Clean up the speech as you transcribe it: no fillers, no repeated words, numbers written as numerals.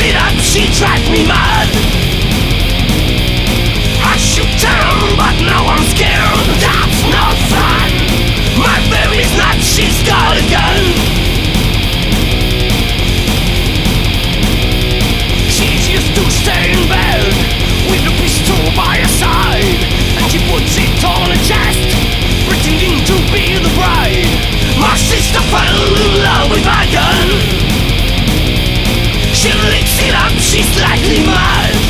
it up, she drives me mad. I shoot down, but now I'm scared. That's not fun. My baby's not, she's got a gun. She's used to stay in bed with a pistol by her side, and she puts it on her chest, pretending to be the bride. My sister fell in love with my gun. She licks it up, she's slightly mad.